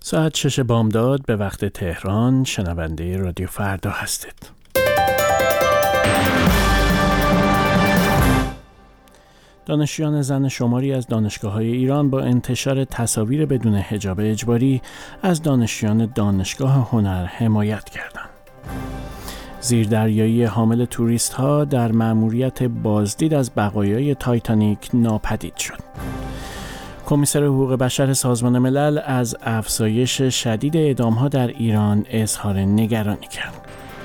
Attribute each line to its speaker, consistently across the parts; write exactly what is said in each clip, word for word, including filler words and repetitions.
Speaker 1: ساعت شش بامداد به وقت تهران. شنونده رادیو فردا هستید. دانشجویان زن شماری از دانشگاه‌های ایران با انتشار تصاویر بدون حجاب اجباری از دانشجویان دانشگاه هنر حمایت کردند. زیردریایی حامل توریست‌ها در مأموریت بازدید از بقایای تایتانیک ناپدید شد. کمیسر حقوق بشر سازمان ملل از افزایش شدید اعدام‌ها در ایران اظهار نگرانی کرد.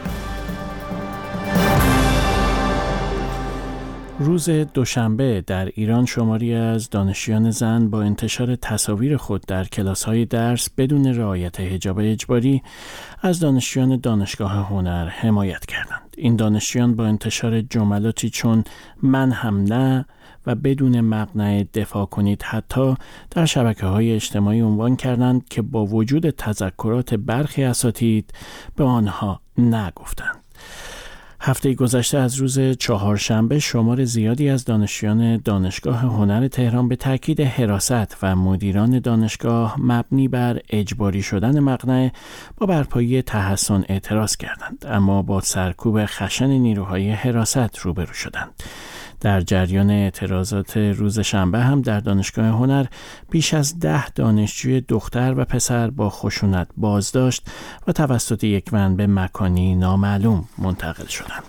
Speaker 1: روز دوشنبه در ایران شماری از دانشجویان زن با انتشار تصاویر خود در کلاس‌های درس بدون رعایت حجاب اجباری از دانشجویان دانشگاه هنر حمایت کردند. این دانشجویان با انتشار جملاتی چون من هم نه و بدون مقنعه دفاع کنید حتی در شبکه‌های اجتماعی عنوان کردند که با وجود تذکرات برخی اساتید به آنها نگفتند. هفته گذشته از روز چهارشنبه شمار زیادی از دانشجویان دانشگاه هنر تهران به تاکید حراست و مدیران دانشگاه مبنی بر اجباری شدن مقنعه با برپایی تحسن اعتراض کردند، اما با سرکوب خشن نیروهای حراست روبرو شدند. در جریان اعتراضات روز شنبه هم در دانشگاه هنر بیش از ده دانشجوی دختر و پسر با خشونت بازداشت و توسط یک ون به مکانی نامعلوم منتقل شدند.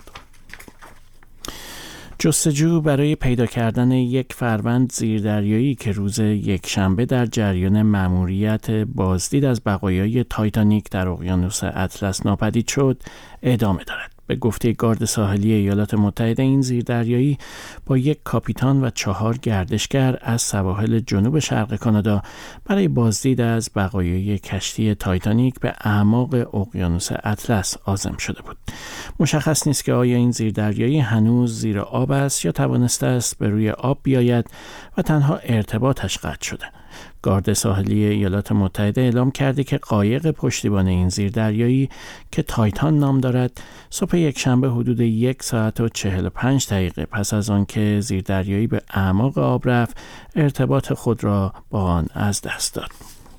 Speaker 1: جستجو برای پیدا کردن یک فروند زیردریایی که روز یکشنبه در جریان مأموریت بازدید از بقایای تایتانیک در اقیانوس اطلس ناپدید شد ادامه دارد. به گفته گارد ساحلی ایالات متحده این زیردریایی با یک کاپیتان و چهار گردشگر از سواحل جنوب شرق کانادا برای بازدید از بقایای کشتی تایتانیک به اعماق اقیانوس اطلس عازم شده بود. مشخص نیست که آیا این زیردریایی هنوز زیر آب است یا توانسته است به روی آب بیاید و تنها ارتباطش قطع شده. گارد ساحلی ایالات متحده اعلام کرده که قایق پشتیبان این زیردریایی که تایتان نام دارد صبح یکشنبه حدود یک ساعت و چهل و پنج دقیقه پس از آن که زیردریایی به اعماق آب رفت ارتباط خود را با آن از دست داد.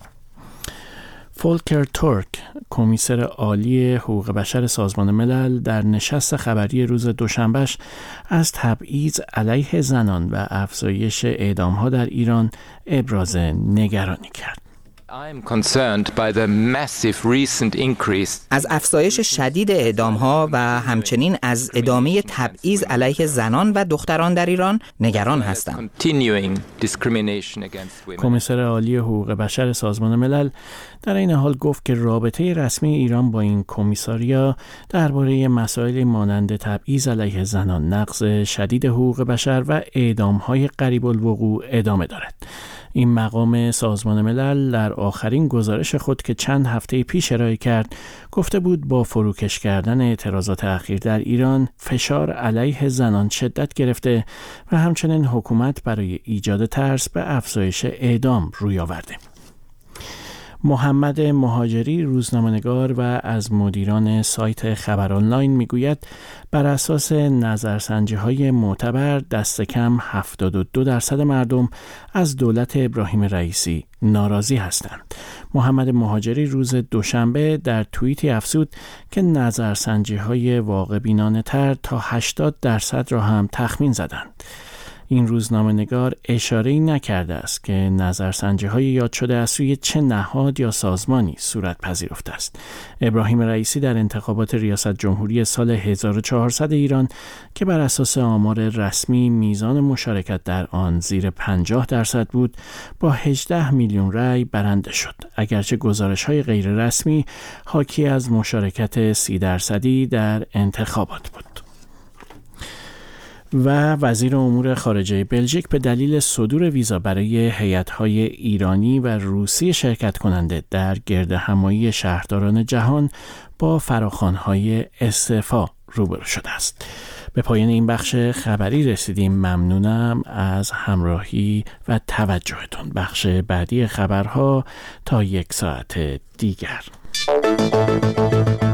Speaker 1: فولکر تورک، کمیسر عالی حقوق بشر سازمان ملل در نشست خبری روز دوشنبهش از تبعیض علیه زنان و افزایش اعدام‌ها در ایران ابراز نگرانی کرد.
Speaker 2: از افزایش شدید اعدام‌ها و همچنین از ادامه تبعیض علیه زنان و دختران در ایران نگران هستم.
Speaker 1: کمیسر عالی حقوق بشر سازمان ملل در این حال گفت که رابطه رسمی ایران با این کمیساریا درباره مسائل مانند تبعیض علیه زنان، نقض شدید حقوق بشر و اعدام‌های قریب الوقوع ادامه دارد. این مقام سازمان ملل در آخرین گزارش خود که چند هفته پیش ارائه کرد گفته بود با فروکش کردن اعتراضات اخیر در ایران فشار علیه زنان شدت گرفته و همچنین حکومت برای ایجاد ترس به افزایش اعدام روی آورده. محمد مهاجری، روزنامه‌نگار و از مدیران سایت خبر آنلاین میگوید بر اساس نظرسنجی‌های معتبر دست کم هفتاد و دو درصد مردم از دولت ابراهیم رئیسی ناراضی هستند. محمد مهاجری روز دوشنبه در توییتی افزود که نظرسنجی‌های واقع بینانه‌تر تا هشتاد درصد را هم تخمین زدند. این روزنامه‌نگار اشاره‌ای نکرده است که نظرسنجی‌های یاد شده از سوی چه نهاد یا سازمانی صورت پذیرفته است. ابراهیم رئیسی در انتخابات ریاست جمهوری سال هزار و چهارصد ایران که بر اساس آمار رسمی میزان مشارکت در آن زیر پنجاه درصد بود، با هجده میلیون رأی برنده شد، اگرچه گزارش‌های غیر رسمی حاکی از مشارکت سی درصدی در انتخابات بود. و وزیر امور خارجه بلژیک به دلیل صدور ویزا برای هیئت‌های ایرانی و روسی شرکت کننده در گردهمایی شهرداران جهان با فراخوان‌های استعفا روبرو شده است. به پایان این بخش خبری رسیدیم. ممنونم از همراهی و توجهتون. بخش بعدی خبرها تا یک ساعت دیگر.